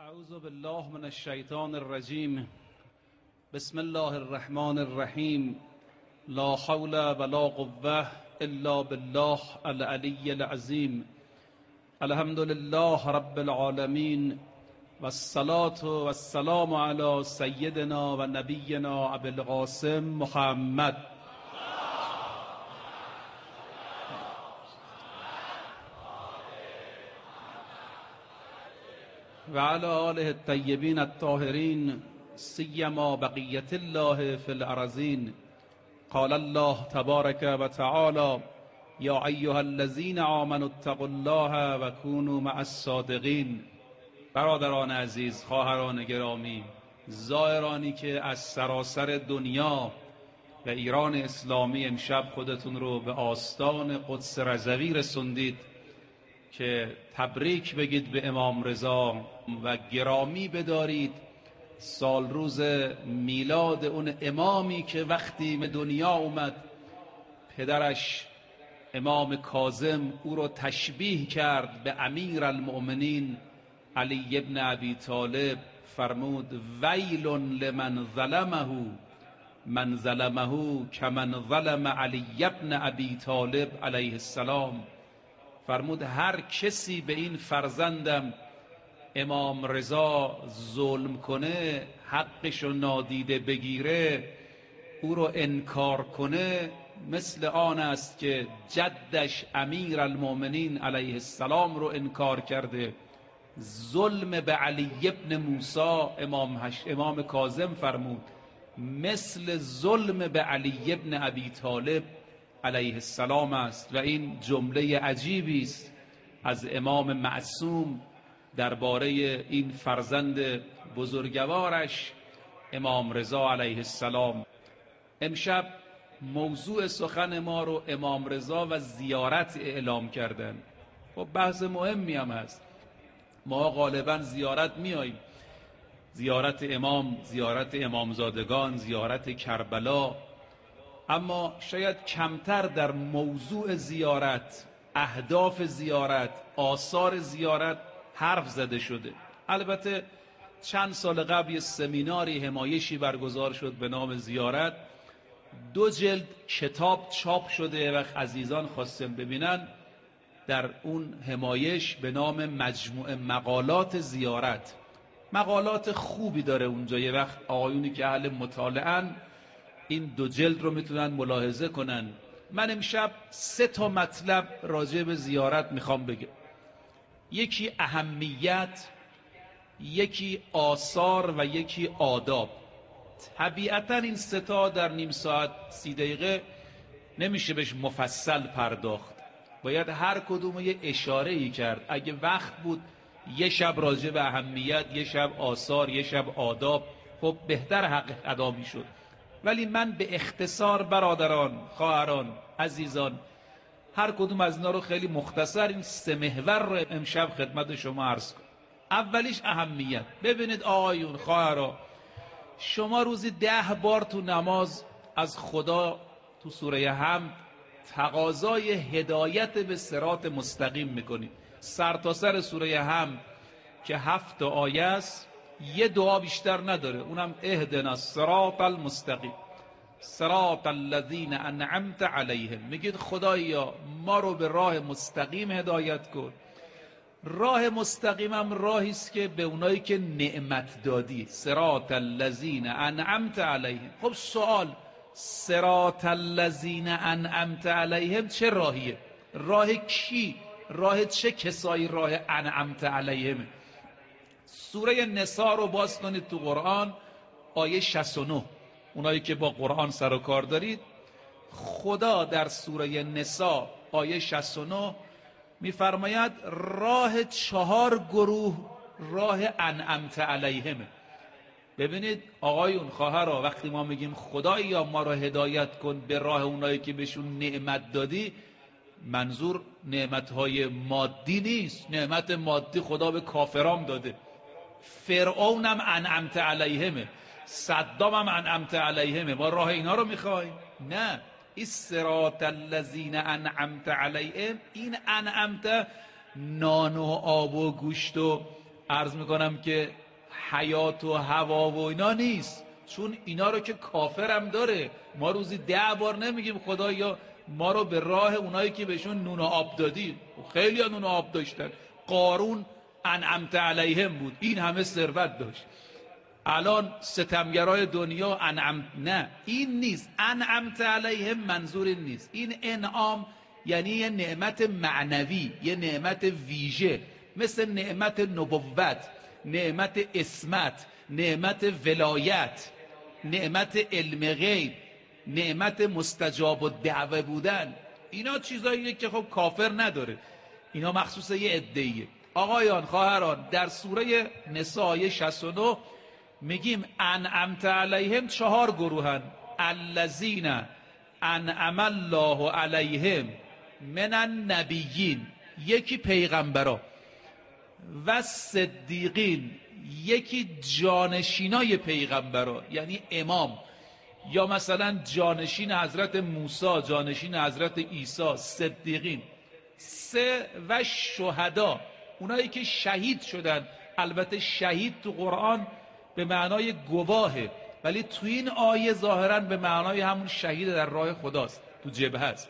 اعوذ بالله من الشیطان الرجیم. بسم الله الرحمن الرحیم. لا حول ولا قوة الا بالله العلی العظیم. الحمد لله رب العالمین والصلاة والسلام علی سیدنا و نبینا ابی القاسم محمد و علی آله الطیبین الطاهرین سیما بقیة الله فی الارضین. قال الله تبارک و تعالی یا ایها الذین آمنوا اتقوا الله و کونوا مع الصادقین. برادران عزیز، خواهران گرامی، زائرانی که از سراسر دنیا و ایران اسلامی امشب خودتون رو به آستان قدس رضوی رسوندید که تبریک بگید به امام رضا و گرامی بدارید سال روز میلاد اون امامی که وقتی به دنیا اومد پدرش امام کاظم او رو تشبیه کرد به امیر المؤمنین علی ابن ابی طالب. فرمود ویل لمن ظلمه من ظلمه کمن ظلم علی ابن ابی طالب علیه السلام. فرمود هر کسی به این فرزندم امام رضا ظلم کنه، حقشو نادیده بگیره، او رو انکار کنه، مثل آن است که جدش امیر المؤمنین علیه السلام رو انکار کرده. ظلم به علی ابن موسی امام کاظم فرمود مثل ظلم به علی ابن ابی طالب علیه السلام است. و این جمله عجیبی است از امام معصوم درباره این فرزند بزرگوارش امام رضا علیه السلام. امشب موضوع سخن ما رو امام رضا و زیارت اعلام کردن. خب بحث مهمی هم هست. ما غالبا زیارت میاییم، زیارت امام، زیارت امامزادگان، زیارت کربلا، اما شاید کمتر در موضوع زیارت، اهداف زیارت، آثار زیارت حرف زده شده. البته چند سال قبل یه سمیناری همایشی برگزار شد به نام زیارت. 2 جلد کتاب چاپ شده و عزیزان خواستم ببینن در اون همایش به نام مجموع مقالات زیارت. مقالات خوبی داره اونجا. یه وقت آقایونی که اهل مطالعه‌اند این 2 جلد رو میتونن ملاحظه کنن. من امشب 3 تا مطلب راجع به زیارت میخوام بگم. یکی اهمیت، یکی آثار و یکی آداب. طبیعتا این 3 تا در نیم ساعت 30 دقیقه نمیشه بهش مفصل پرداخت. باید هر کدوم یه اشاره‌ای کرد. اگه وقت بود یه شب راجع به اهمیت، یه شب آثار، یه شب آداب، خب بهتر حق ادا میشد. ولی من به اختصار برادران، خواهران، عزیزان، هر کدوم از اینا رو خیلی مختصر این 3 محور رو امشب خدمت شما عرض کنم. اولیش اهمیت. ببینید آقایون، خواهران، شما روزی 10 بار تو نماز از خدا تو سوره حمد تقاضای هدایت به صراط مستقیم میکنید. سر تا سر سوره حمد که 7 آیه است، یه دعا بیشتر نداره، اونم اهدنا الصراط المستقیم صراط الذین انعمت علیهم. میگید خدایا ما رو به راه مستقیم هدایت کن. راه مستقیم هم راهی است که به اونایی که نعمت دادی، صراط الذین انعمت علیهم. خب سوال، صراط الذین انعمت علیهم چه راهیه؟ راه کی؟ راه چه کسایی راه انعمت علیهم؟ سوره نساء رو باز کنید تو قرآن، آیه 69. اونایی که با قرآن سر و کار دارید، خدا در سوره نساء آیه 69 میفرماید راه 4 گروه راه انعمت علیهم. ببینید آقایون، خواهرها، وقتی ما میگیم خدایا ما رو هدایت کن به راه اونایی که بهشون نعمت دادی، منظور نعمتهای مادی نیست. نعمت مادی خدا به کافرام داده. فرعون هم انعمت علیهمه، صدام هم انعمت علیهمه. ما راه اینا رو میخوایم؟ نه. این صراط الذین انعمت علیهم، این انعمت نان و آب و گوشت و عرض میکنم که حیات و هوا و اینا نیست، چون اینا رو که کافرم داره. ما روزی 10 بار نمیگیم خدایا ما رو به راه اونایی که بهشون نون و آب دادی. خیلی ها نون و آب داشتن. قارون انعمت علیهم بود، این همه ثروت داشت. الان ستمگرای دنیا نه، این نیست. انعمت علیهم منظور این نیست. این انعام یعنی یه نعمت معنوی، یه نعمت ویژه، مثل نعمت نبوت، نعمت اسمت، نعمت ولایت، نعمت علم غیب، نعمت مستجاب الدعوه بودن. اینا چیزاییه که خب کافر نداره، اینا مخصوص یه عده‌ایه. آقایان خواهران، در سوره نساء آیه 69 میگیم انعمت علیهم 4 گروهن: الذین انعم الله علیهم من النبیین، یکی پیغمبرا، و صدیقین، یکی جانشینای پیغمبرا یعنی امام، یا مثلا جانشین حضرت موسی، جانشین حضرت عیسی، صدیقین. 3 و شهدا، اونایی که شهید شدن. البته شهید تو قرآن به معنای گواهه، ولی تو این آیه ظاهرا به معنای همون شهید در راه خداست، تو جبهه است.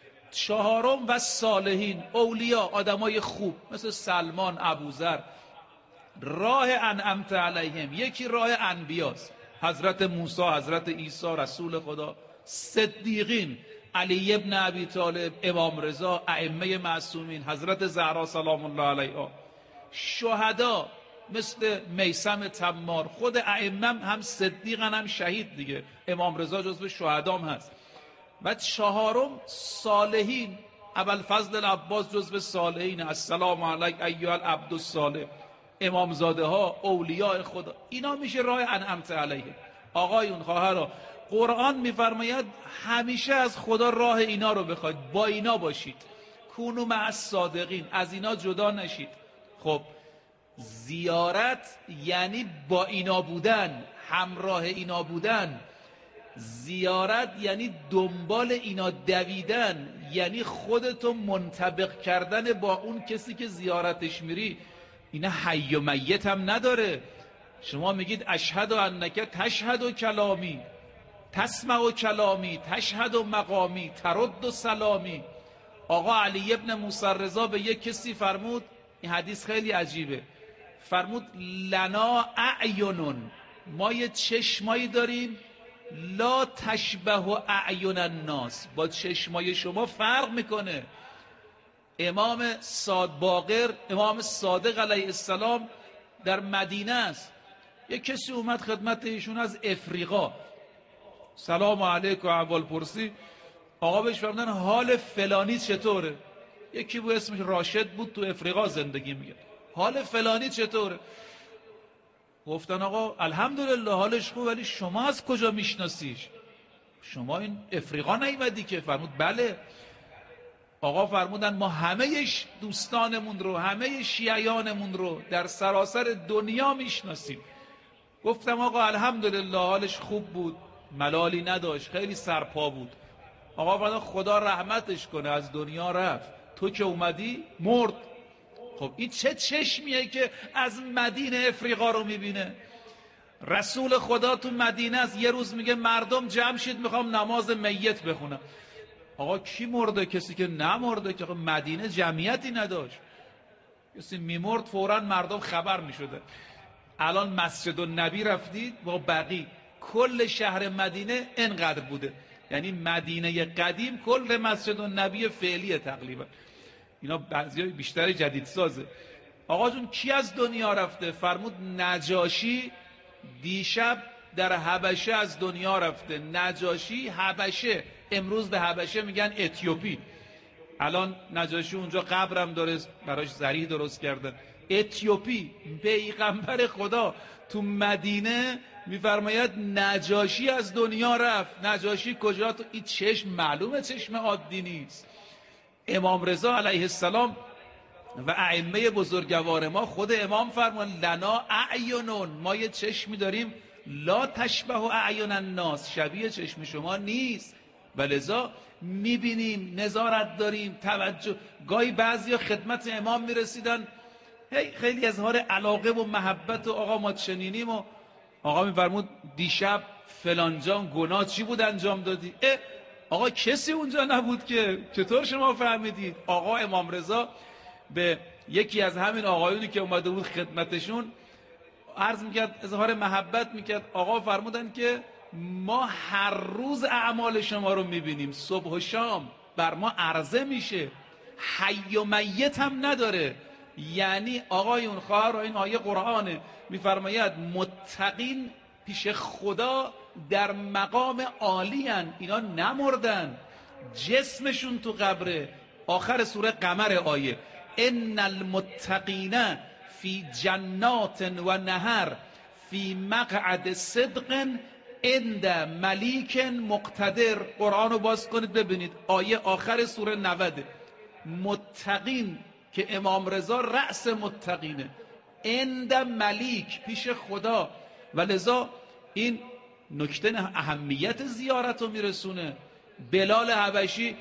4 و صالحین، اولیا، آدمای خوب مثل سلمان، ابوذر. راه انعمت علیهم یکی راه انبیاست، حضرت موسی، حضرت عیسی رسول خدا. صدیقین، علی ابن ابی طالب، امام رضا، ائمه معصومین، حضرت زهرا سلام الله علیها. شهدا مثل میثم تمار، خود ائمه هم صدیقن هم شهید دیگه، امام رضا جزو شهدام هست. و 4 صالحین، ابوالفضل العباس جزو صالحین، السلام علیک ایها العبد الصالح. امامزاده ها، اولیاء خدا، اینا میشه راه انعمت علیهم. آقایون خواهرها، قرآن میفرماید همیشه از خدا راه اینا رو بخواید، با اینا باشید. کونوا مع الصادقین، از اینا جدا نشید. خب زیارت یعنی با اینا بودن، همراه اینا بودن. زیارت یعنی دنبال اینا دویدن، یعنی خودتو منطبق کردن با اون کسی که زیارتش میری. اینا حی و میت هم نداره. شما میگید اشهد انک تشهد کلامی، تسمع کلامی، تشهد مقامی، ترد سلامی. آقا علی ابن موسی رضا به یک کسی فرمود، این حدیث خیلی عجیبه، فرمود لنا اعینون، ما یه چشمایی داریم، لا تشبه اعین الناس، با چشمای شما فرق میکنه. امام باقر، امام صادق علیه السلام در مدینه است. یک کسی اومد خدمت ایشون از افریقا، سلام علیکم، احوال پرسی. آقا بهش فرمودن حال فلانی چطوره؟ یکی بود اسمش راشد بود، تو افریقا زندگی میگه. حال فلانی چطوره؟ گفتن آقا الحمدلله حالش خوب، ولی شما از کجا میشناسیش؟ شما این افریقا نیومدی که؟ فرمود بله. آقا فرمودن ما همه دوستانمون رو، همه شیعیانمون رو در سراسر دنیا میشناسیم. گفتم آقا الحمدلله حالش خوب بود، ملالی نداشت، خیلی سرپا بود. آقا فرمودن خدا رحمتش کنه، از دنیا رفت، تو که اومدی مرد. خب این چه چشمیه که از مدینه افریقا رو میبینه؟ رسول خدا تو مدینه است، یه روز میگه مردم جمع شید میخوام نماز میت بخونم. آقا کی مرده؟ کسی که نمرده که. مدینه جمعیتی نداشت، کسی میمرد فوراً مردم خبر میشده. الان مسجد النبی رفتید با بقی، کل شهر مدینه انقدر بوده، یعنی مدینه قدیم کل مسجد النبی فعلیه تقریبا. اینا بعضیای بیشتر جدید سازه. آقا جون کی از دنیا رفته؟ فرمود نجاشی دیشب در حبشه از دنیا رفته. نجاشی حبشه، امروز به حبشه میگن اتیوپی. الان نجاشی اونجا قبرم داره، براش ضریح درست کردن. اتیوپی، پیغمبر خدا تو مدینه میفرماید نجاشی از دنیا رفت. نجاشی کجا؟ تو این چشم معلومه چشم عادی نیست. امام رضا علیه السلام و ائمه بزرگوار ما، خود امام فرمان لنا اعینون، ما یه چشمی داریم لا تشبه اعین الناس، شبیه چشم شما نیست، ولذا میبینیم، نظارت داریم، توجه. گاهی بعضیا خدمت امام میرسیدن، خیلی اظهار علاقه و محبت و آقا ما چنینیم و آقا میفرمود دیشب فلانجان گناه چی بود انجام دادی؟ آقا کسی اونجا نبود که چطور شما فهمیدید؟ آقا امام رضا به یکی از همین آقایونی که اومده بود خدمتشون عرض میکرد، اظهار محبت میکرد. آقا فرمودن که ما هر روز اعمال شما رو میبینیم، صبح و شام بر ما عرضه میشه، حی و میت هم نداره. یعنی آقایون خواهر، این آیه قرآنه، میفرماید متقین پیش خدا در مقام عالی هن، اینا نمردن، جسمشون تو قبره. آخر سوره قمر آیه ان المتقین فی جنات و نهر فی مقعد صدق عند ملیک مقتدر. قرآن رو باز کنید ببینید، آیه آخر سوره 90. متقین که امام رضا رأس متقینه، عند ملیک پیش خدا. و لذا این نکته اهمیت زیارت رو میرسونه. بلال حبشی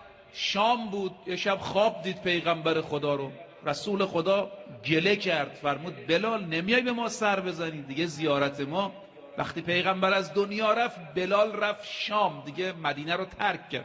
شام بود، یه شب خواب دید پیغمبر خدا رو، رسول خدا گله کرد، فرمود بلال نمیای به ما سر بزنی دیگه زیارت ما. وقتی پیغمبر از دنیا رفت، بلال رفت شام، دیگه مدینه رو ترک کرد.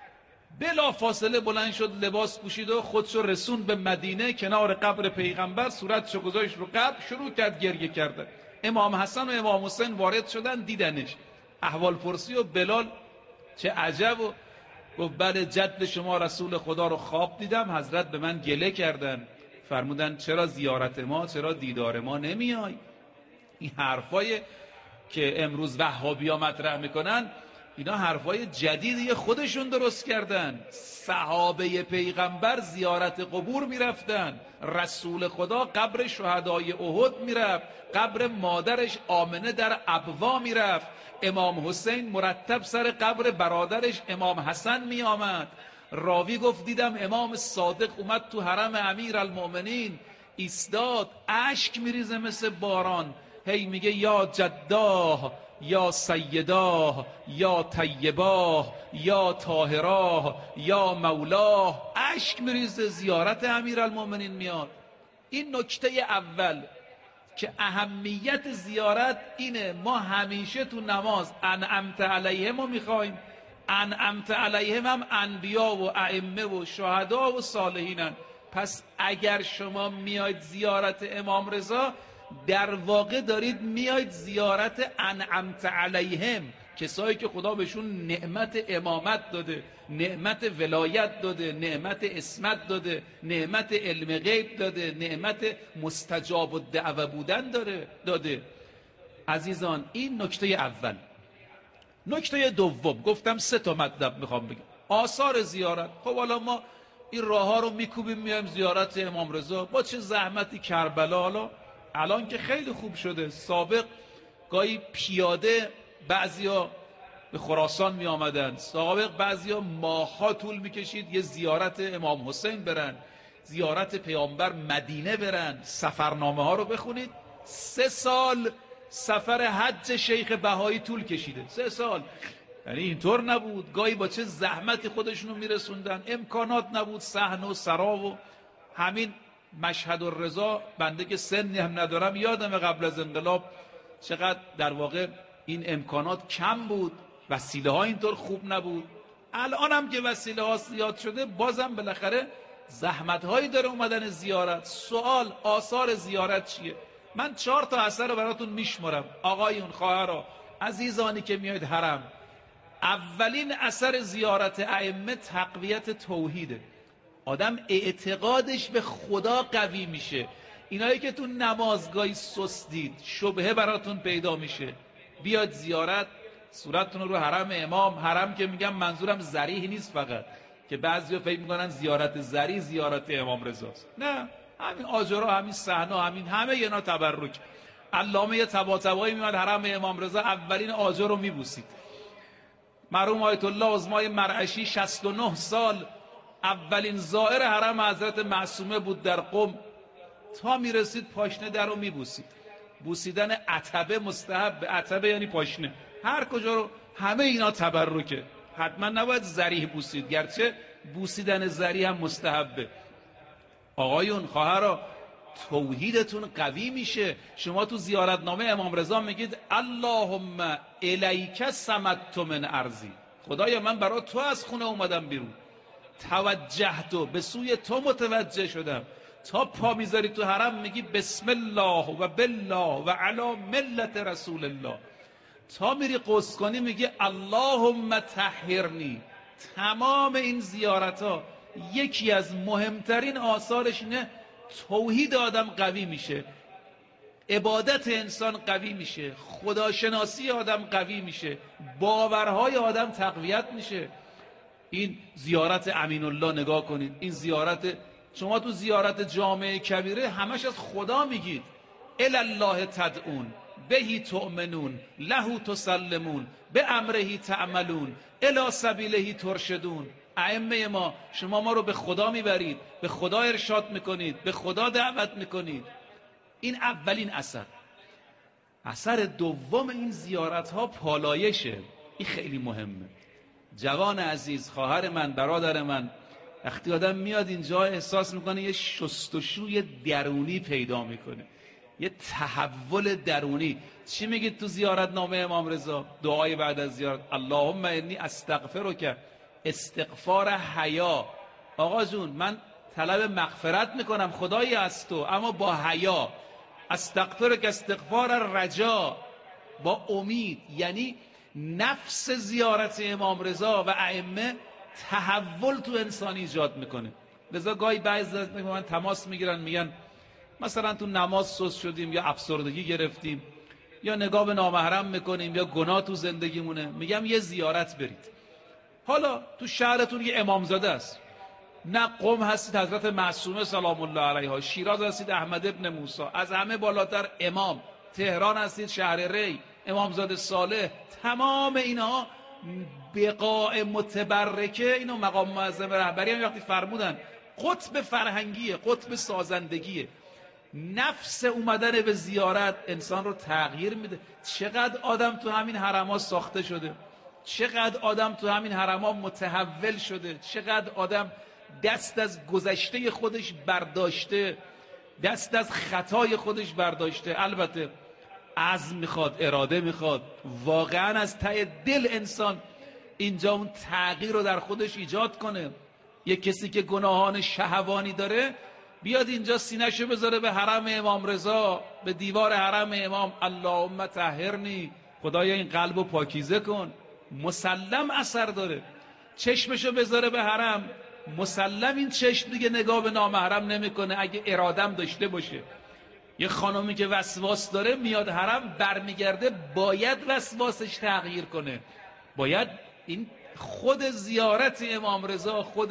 بلا فاصله بلند شد، لباس پوشید و خودشو رسون به مدینه، کنار قبر پیغمبر صورتشو گذاشت رو قبر، شروع کرد گریه کردن. امام حسن و امام حسین وارد شدن، دیدنش، احوال پرسی و بلال چه عجب و گفت بله جد شما رسول خدا رو خواب دیدم، حضرت به من گله کردن، فرمودن چرا زیارت ما، چرا دیدار ما نمیای؟ این حرفای که امروز وهابی‌ها مطرح میکنن، اینا حرفای جدیدی خودشون درست کردن. صحابه پیغمبر زیارت قبور میرفتن، رسول خدا قبر شهدای احد میرفت، قبر مادرش آمنه در ابوا میرفت، امام حسین مرتب سر قبر برادرش امام حسن میآمد. راوی گفت دیدم امام صادق اومد تو حرم امیرالمؤمنین ایستاد، اشک میریزه مثل باران، هی میگه یا جداه یا سیداه یا طیباه یا طاهراه یا مولاه، اشک میریزه، زیارت امیرالمؤمنین میاد. این نکته اول که اهمیت زیارت اینه. ما همیشه تو نماز انعمت علیهم رو میخوایم، انعمت علیهم هم انبیا و ائمه و شهدا و صالحینن. پس اگر شما میاید زیارت امام رضا، در واقع دارید میاید زیارت انعمت علیهم، کسایی که خدا بهشون نعمت امامت داده، نعمت ولایت داده، نعمت اسمت داده، نعمت علم غیب داده، نعمت مستجاب الدعوه بودن داده. عزیزان این نکته اول. نکته دوم، گفتم 3 مطلب میخوام بگم. آثار زیارت. خب حالا ما این راه ها رو میکوبیم میایم زیارت امام رضا، با چه زحمتی کربلا. حالا الان که خیلی خوب شده، سابق گاهی پیاده بعضیا به خراسان می آمدن، سابق بعضیا ماه‌ها طول میکشید یه زیارت امام حسین برن، زیارت پیامبر مدینه برن. سفرنامه ها رو بخونید، 3 سال سفر حج شیخ بهایی طول کشیده، 3 سال. یعنی اینطور نبود، گاهی با چه زحمتی خودشونو میرسوندن، امکانات نبود، صحن و سرا و همین مشهد الرضا. بنده که سنی هم ندارم، یادم قبل از انقلاب چقدر در واقع این امکانات کم بود، وسیله ها اینطور خوب نبود. الان هم که وسیله ها زیاد شده، بازم بالاخره زحمت هایی داره اومدن زیارت. سوال آثار زیارت چیه؟ من 4 تا اثر رو براتون میشمارم. آقایون، خواهرها، عزیزانی که میاید حرم، اولین اثر زیارت ائمه تقویت توحیده. آدم اعتقادش به خدا قوی میشه. اینایی که تو نمازگاهی سستید، شبهه براتون پیدا میشه، بیاد زیارت، صورتتون رو حرم امام. حرم که میگم منظورم ذریح نیست فقط، که بعضیا فکر میکنن زیارت ذریح زیارت امام رضاست. نه، همین آجرها، همین صحنه، همین همه اینا تبرک. علامه طباطبایی میاد حرم امام رضا، اولین آجر رو میبوسید. مرحوم آیت الله عظمای مرعشی 69 سال اولین زائر حرم حضرت معصومه بود در قم، تا میرسید پاشنه در رو میبوسید. بوسیدن عتبه مستحب، عتبه یعنی پاشنه، هر کجا رو، همه اینا تبرکه. حتما نباید ذریح بوسید، گرچه بوسیدن ذریح هم مستحبه. آقایون، خواهرها، توحیدتون قوی میشه. شما تو زیارتنامه امام رضا میگید اللهم الیک صمت من ارضی، خدایا من برای تو از خونه اومدم بیرون، توجهت، به سوی تو متوجه شدم. تا پا میذاری تو حرم میگی بسم الله و بالله و علی ملت رسول الله. تا میری غسل کنی میگی اللهم طهرنی. تمام این زیارت ها یکی از مهمترین آثارش اینه توحید آدم قوی میشه، عبادت انسان قوی میشه، خداشناسی آدم قوی میشه، باورهای آدم تقویت میشه. این زیارت امین الله نگاه کنید، این زیارت، شما تو زیارت جامع کبیره همش از خدا میگید الی الله تدعون بهی تؤمنون له تسلمون به امرهی تعملون الی سبیلهی ترشدون. ائمه ما، شما ما رو به خدا میبرید، به خدا ارشاد میکنید، به خدا دعوت میکنید. این اولین اثر. اثر دوم این زیارت ها پالایشه. این خیلی مهمه. جوان عزیز، خواهر من، برادر من، وقتی آدم میاد اینجا احساس میکنه یه شستشوی درونی پیدا میکنه، یه تحول درونی. چی میگید تو زیارتنامه امام رضا؟ دعای بعد از زیارت اللهم انی استغفرک استغفار حیا. آقا جون من طلب مغفرت میکنم خدایی از تو، اما با حیا. استغفرک استغفار رجا، با امید. یعنی نفس زیارت امام رضا و ائمه تحول تو انسان ایجاد میکنه. لذا گاهی بعضی از من تماس میگیرن، میگن مثلا تو نماز سست شدیم یا افسردگی گرفتیم یا نگاه به نامحرم میکنیم یا گناه تو زندگیمونه، میگم یه زیارت برید. حالا تو شهرتون یه امامزاده است، نه قم هستید حضرت معصومه سلام الله علیها، شیراز هستید احمد ابن موسی، از همه بالاتر امام، تهران هستید شهر ری امامزاده صالح. تمام اینها بقاع متبرکه. اینو مقام معظم رهبری هم وقتی فرمودن قطب فرهنگیه، قطب سازندگیه. نفس اومدن به زیارت انسان رو تغییر میده. چقدر آدم تو همین حرم‌ها ساخته شده، چقدر آدم تو همین حرم‌ها متحول شده، چقدر آدم دست از گذشته خودش برداشته، دست از خطای خودش برداشته. البته عزم میخواد، اراده میخواد، واقعا از ته دل انسان اینجا اون تغییر رو در خودش ایجاد کنه. یک کسی که گناهان شهوانی داره بیاد اینجا سینه‌شو بذاره به حرم امام رضا، به دیوار حرم امام، اللهم طهرنی، خدایا این قلبو پاکیزه کن. مسلم اثر داره. چشمشو بذاره به حرم، مسلم این چشم دیگه نگاه به نامحرم نمیکنه اگه ارادم داشته باشه. یه خانومی که وسواس داره میاد حرم، برمیگرده باید وسواسش تغییر کنه. باید این خود زیارت امام رضا، خود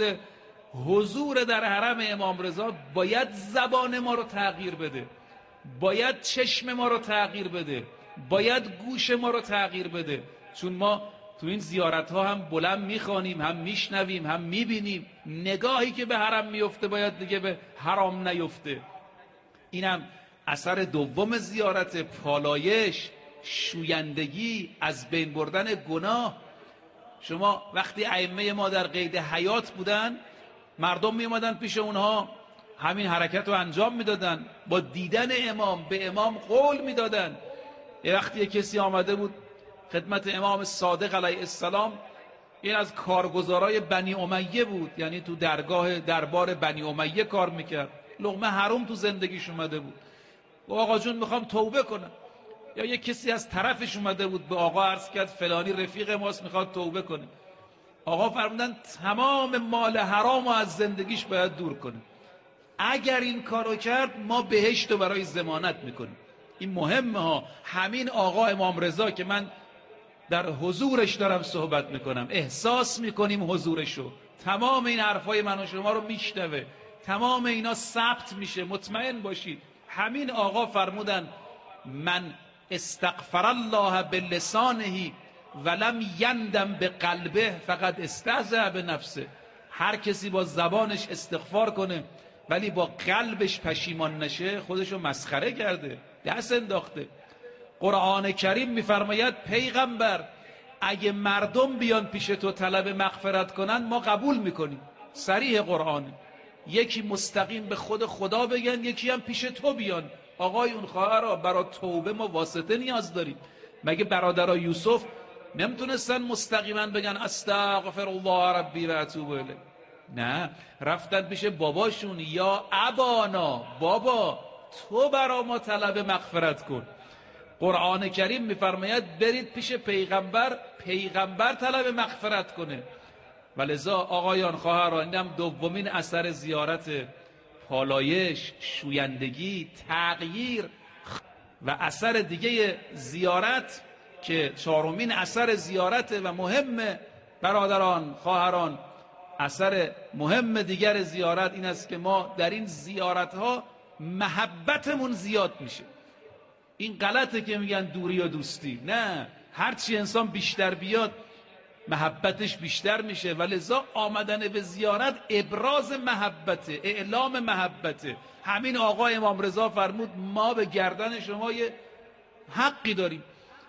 حضور در حرم امام رضا باید زبان ما رو تغییر بده، باید چشم ما رو تغییر بده، باید گوش ما رو تغییر بده. چون ما تو این زیارت ها هم بلند میخوانیم، هم میشنویم، هم میبینیم. نگاهی که به حرم میفته باید دیگه به حرام نیفته. اینم اثر دوم زیارت، پالایش، شویندگی، از بین بردن گناه. شما وقتی ائمه ما در قید حیات بودن، مردم میومدن پیش اونها، همین حرکت رو انجام میدادن، با دیدن امام به امام قول میدادن. یه وقتی کسی آمده بود خدمت امام صادق علیه السلام، این از کارگزارای بنی امیه بود، یعنی تو دربار بنی امیه کار میکرد، لقمه حروم تو زندگیش اومده بود. و آقا جون میخوام توبه کنم. یا یک کسی از طرفش اومده بود به آقا عرض کرد فلانی رفیق ماست میخواد توبه کنه. آقا فرمودن تمام مال حرام از زندگیش باید دور کنه. اگر این کارو کرد ما بهشت رو برای ضمانت میکنیم. این مهمه ها. همین آقا امام رضا که من در حضورش دارم صحبت میکنم، احساس میکنیم حضورشو، تمام این حرفای من و شما رو میشنوه، تمام اینا ثبت میشه، مطمئن باشید. همین آقا فرمودن من استغفر الله بلسانه ولم یندم به قلبه فقط استهزأ به نفسه. هر کسی با زبانش استغفار کنه ولی با قلبش پشیمان نشه، خودشو مسخره کرده، دست انداخته. قرآن کریم میفرماید پیغمبر اگه مردم بیان پیش تو طلب مغفرت کنن ما قبول میکنیم. صریح قرآن. یکی مستقیم به خود خدا بگن، یکی هم پیش تو بیان. آقایون خواهرها، برای توبه ما واسطه نیاز داریم. مگه برادرای یوسف نمیتونستن مستقیما بگن استغفر الله ربی و اتوب الیه؟ نه، رفتن پیش باباشون، یا ابانا، بابا تو برا ما طلب مغفرت کن. قرآن کریم میفرماید برید پیش پیغمبر، پیغمبر طلب مغفرت کنه. ولذا آقایان خواهران، اینم دومین اثر زیارت، پالایش، شویندگی، تغییر. و اثر دیگه زیارت که چهارمین اثر زیارت و مهم برادران خواهران، اثر مهم دیگر زیارت این است که ما در این زیارت ها محبتمون زیاد میشه. این غلطه که میگن دوری و دوستی، نه، هرچی انسان بیشتر بیاد محبتش بیشتر میشه. ولذا آمدن به زیارت ابراز محبته، اعلام محبته. همین آقا امام رضا فرمود ما به گردن شما یه حقی داریم،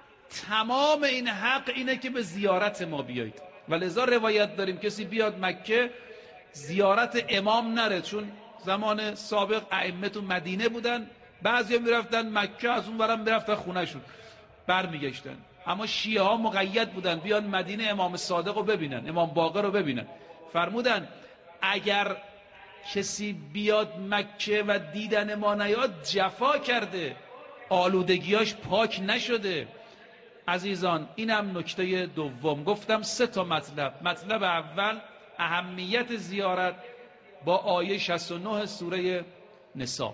تمام این حق اینه که به زیارت ما بیایید. ولذا روایت داریم کسی بیاد مکه زیارت امام نره، چون زمان سابق ائمه تو مدینه بودن، بعضیا میرفتن مکه، از اون برم میرفتن خونهشون برمیگشتن. اما شیعه ها مقید بودن بیان مدینه امام صادق رو ببینن، امام باقر رو ببینن. فرمودن اگر کسی بیاد مکه و دیدن ما نیاد جفا کرده، آلودگیاش پاک نشده. عزیزان اینم نکته دوم. گفتم 3 تا مطلب. مطلب اول اهمیت زیارت با آیه 69 سوره نساء.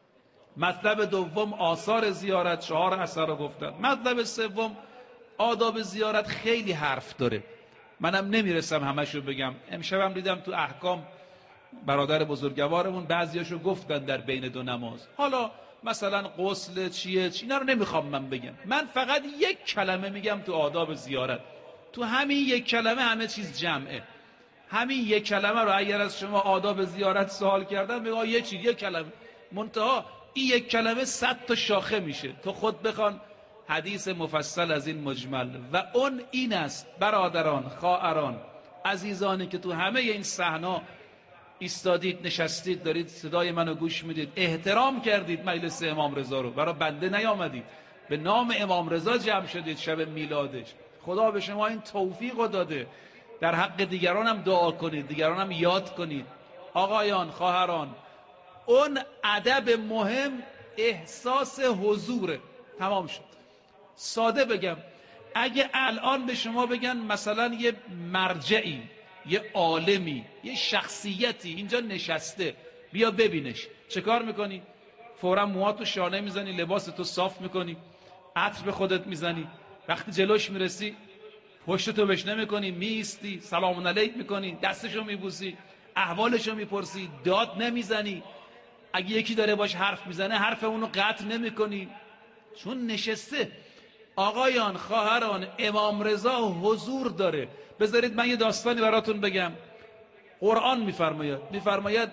مطلب دوم آثار زیارت، 4 اثر رو گفتم. مطلب سوم آداب زیارت خیلی حرف داره، منم نمیرسم همشو بگم. امشبم دیدم تو احکام برادر بزرگوارمون بعضیاشو گفتن در بین 2 نماز. حالا مثلا غسل چیه اینا رو نمیخوام من بگم، من فقط یک کلمه میگم تو آداب زیارت. تو همین یک کلمه همه چیز جمعه. همین یک کلمه رو اگر از شما آداب زیارت سوال کردن میگه یک کلمه، منتها این یک کلمه 100 تا شاخه میشه. تو خود بخوان حدیث مفصل از این مجمل. و اون این است برادران خواهران عزیزانی که تو همه این صحنا ایستادید، نشستید، دارید صدای منو گوش میدید، احترام کردید مجلس امام رضا رو، برای بنده نیامدید، به نام امام رضا جمع شدید شب میلادش. خدا به شما این توفیق رو داده. در حق دیگران هم دعا کنید، دیگران هم یاد کنید. آقایان خواهران، اون ادب مهم احساس حضوره. تمام شد. ساده بگم، اگه الان به شما بگن مثلا یه مرجعی، یه عالمی، یه شخصیتی اینجا نشسته، بیا ببینش، چه کار میکنی؟ فورا موهاتو شانه میزنی، لباستو صاف میکنی، عطر به خودت میزنی، وقتی جلوش میرسی پشتتو بهش نمیکنی، میستی، سلام علیک میکنی، دستشو میبوسی، احوالشو میپرسی، داد نمیزنی. اگه یکی داره باش حرف میزنه حرف اونو قطع نمیکنی، چون نشسته. آقایان خواهران، امام رضا حضور داره. بذارید من یه داستانی براتون بگم. قرآن میفرماید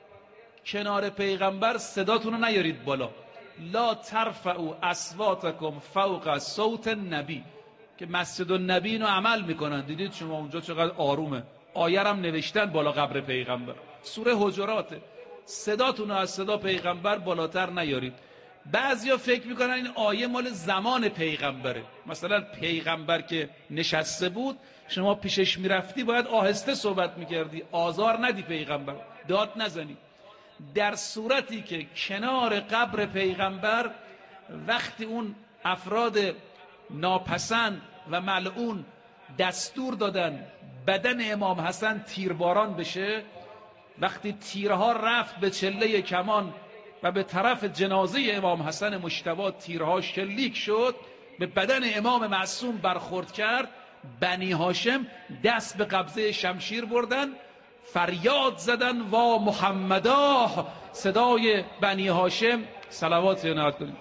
کنار پیغمبر صداتون رو نیارید بالا. لا ترفعوا اصواتکم فوق صوت النبی، که مسجد النبی اینو عمل میکنن. دیدید شما اونجا چقدر آرومه. آیرم نوشتن بالا قبر پیغمبر، سوره حجراته. صداتون رو از صدا پیغمبر بالاتر نیارید. بعضیا فکر میکنن این آیه مال زمان پیغمبره. مثلا پیغمبر که نشسته بود شما پیشش میرفتی باید آهسته صحبت میکردی، آزار ندی پیغمبر، داد نزنی. در صورتی که کنار قبر پیغمبر وقتی اون افراد ناپسند و ملعون دستور دادن بدن امام حسن تیرباران بشه، وقتی تیرها رفت به چله کمان و به طرف جنازه امام حسن مجتبی تیرها شلیک شد، به بدن امام معصوم برخورد کرد، بنی هاشم دست به قبضه شمشیر بردن، فریاد زدن وا محمدا. صدای بنی هاشم، صلوات عنایت کنید،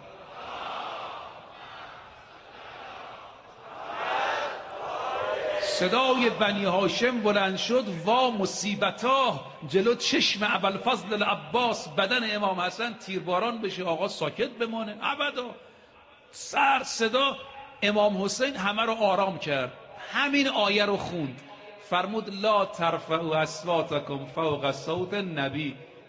صدای بنی هاشم بلند شد وا مصیبتا. جلو چشم ابوالفضل العباس بدن امام حسن تیرباران بشه، آقا ساکت بمانه ابدا. سر صدا امام حسین همه رو آرام کرد، همین آیه رو خوند، فرمود لا ترفعوا اصواتکم فوق صوت النبی.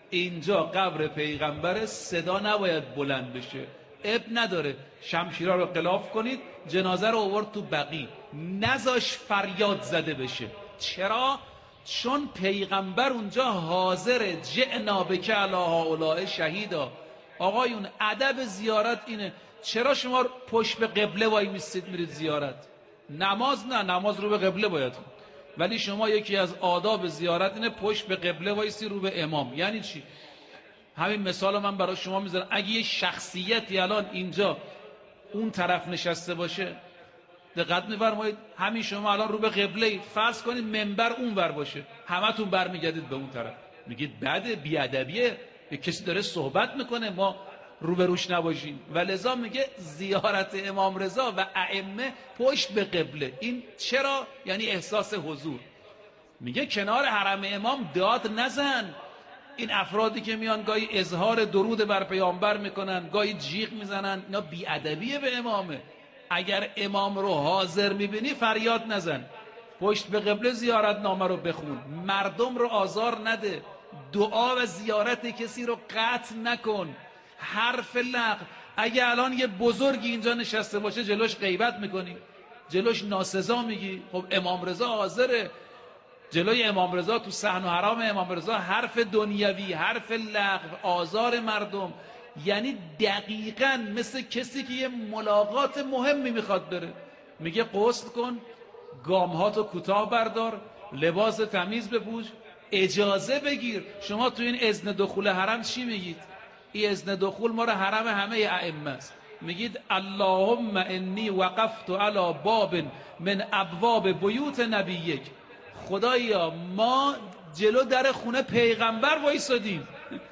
اینجا قبر پیغمبر، صدا نباید بلند بشه، اب نداره، شمشیرها رو غلاف کنید، جنازه رو آورد تو بقیع، نذاش فریاد زده بشه. چرا؟ چون پیغمبر اونجا حاضره. جئنا بک علی هؤلاء شهیدا. آقایون ادب زیارت اینه. چرا شما پشت به قبله وای میستید میرید زیارت؟ نماز نه، نماز رو به قبله باید خون، ولی شما یکی از آداب زیارت اینه پشت به قبله وایسی رو به امام. یعنی چی؟ همین مثال من برای شما میذارم. اگه یه شخصیتی الان اینجا اون طرف نشسته باشه، دقت می‌فرمایید، همین شما الان رو به قبله، فرض کنید منبر اون ور باشه، همتون برمیگردید به اون طرف، میگید بعد بیادبیه، یه کسی داره صحبت میکنه ما روبروش نباشیم. و لذا میگه زیارت امام رضا و ائمه پشت به قبله. این چرا؟ یعنی احساس حضور. میگه کنار حرم امام داد نزن. این افرادی که میان گاهی اظهار درود بر پیامبر میکنن، گاهی جیغ میزنن، اینا بیادبیه به امامه. اگر امام رو حاضر میبینی فریاد نزن، پشت به قبله زیارت نامه رو بخون، مردم رو آزار نده، دعا و زیارت کسی رو قطع نکن، حرف لغو. اگه الان یه بزرگی اینجا نشسته باشه جلوش غیبت میکنی، جلوش ناسزا میگی، خب امام رضا حاضره. جلوی امام رضا تو صحن و حرام امام رضا حرف دنیوی، حرف لغو، آزار مردم، یعنی دقیقاً مثل کسی که یه ملاقات مهمی میخواد بره. میگه غسل کن، گامهاتو کوتاه بردار، لباس تمیز بپوش، اجازه بگیر. شما تو این اذن دخول حرم چی میگید؟ این اذن دخول ما رو حرم همه ائمه است. میگید اللهم انی وقفت علی باب من ابواب بیوت نبیک. خدایا ما جلو در خونه پیغمبر وایسادیم.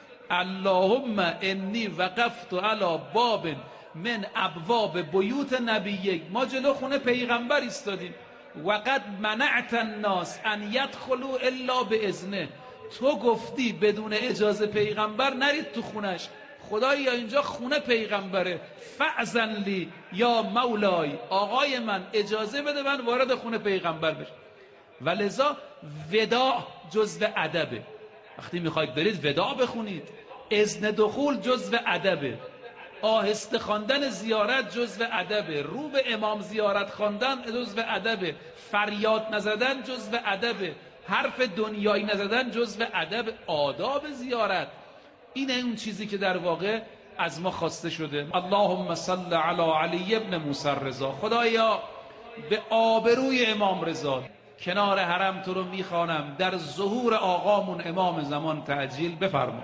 اللهم انی وقفت علی باب من ابواب بیوت نبیک، ما جلو خونه پیغمبر ایستادیم. وقد منعت الناس ان يدخلوا الا باذنه، تو گفتی بدون اجازه پیغمبر نرید تو خونش. خدایا اینجا خونه پیغمبره، فاذن لی یا مولای، آقای من اجازه بده من وارد خونه پیغمبر بشم. ولذا وداع جزو ادبه. وقتی میخواید برید وداع بخونید. اذن دخول جزو ادبه. آهسته خواندن زیارت جزو ادبه. رو به امام زیارت خواندن جزو ادبه. فریاد نزدن جزو ادبه. حرف دنیایی نزدن جزو ادب. آداب زیارت اینه، اون چیزی که در واقع از ما خواسته شده. اللهم صل علی علی ابن موسی رضا. خدایا به آبروی امام رضا کنار حرم تو رو میخوانم، در ظهور آقامون امام زمان تعجیل بفرما.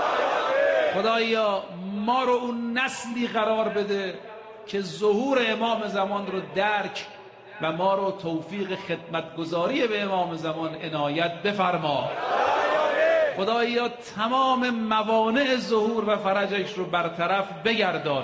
خدایا ما رو اون نسلی قرار بده که ظهور امام زمان رو درک و ما رو توفیق خدمتگزاری به امام زمان عنایت بفرما. خدایا تمام موانع ظهور و فرجش رو برطرف بگردان.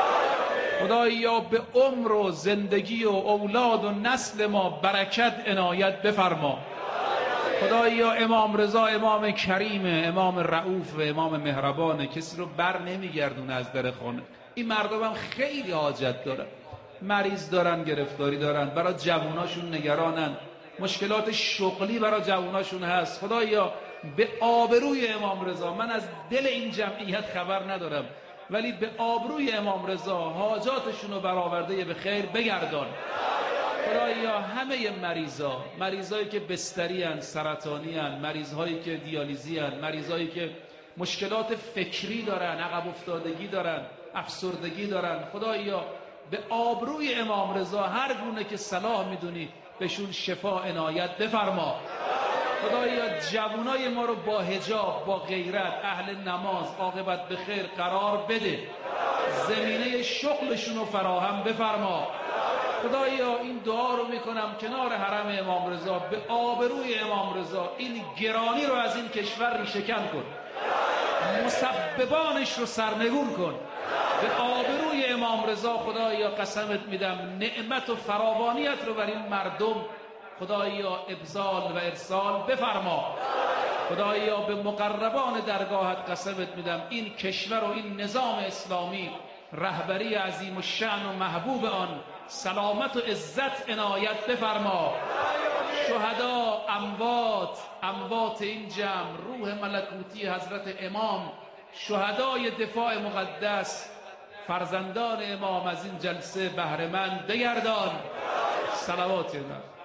خدایا به عمر و زندگی و اولاد و نسل ما برکت عنایت بفرما. خدایا امام رضا امام کریم، امام رؤوف و امام مهربانه، کسی رو بر نمیگردونه از در خانه. این مردم هم خیلی حاجت دارن، مریض دارن، گرفتاری دارن، برای جواناشون نگرانن، مشکلات شغلی برای جواناشون هست. خدایا به آبروی امام رضا، من از دل این جمعیت خبر ندارم، ولی به آبروی امام رضا حاجاتشون رو برآورده به خیر بگردان. خدایا همه مریضایی که بستری هن، سرطانی هن، مریضهایی که دیالیزی هن، مریضهایی که مشکلات فکری دارن، عقب افتادگی دارن، افسردگی دارن، خدایا به آبروی امام رضا هر گونه که صلاح میدونی بهشون شفا عنایت بفرما. خدایا جوانای ما رو با حجاب، با غیرت، اهل نماز، عاقبت به خیر قرار بده، زمینه شغلشون رو فراهم بفرما. خدایا این دعا رو میکنم کنار حرم امام رضا، به آبروی امام رضا این گرانی رو از این کشور ریشه‌کن کن، مسببانش رو سرنگون کن. به آبروی امام رضا خدایا قسمت میدم نعمت و فراوانیت رو بر این مردم خدایا ابذال و ارسال بفرما. خدایا به مقربان درگاهت قسمت میدم این کشور و این نظام اسلامی، رهبری عظیم و شأن و محبوب آن، سلامت و عزت عنایت بفرما. شهدا، اموات این جمع، روح ملکوتی حضرت امام، شهدای دفاع مقدس، فرزندان امام از این جلسه بهره مند بگردان. صلوات الله.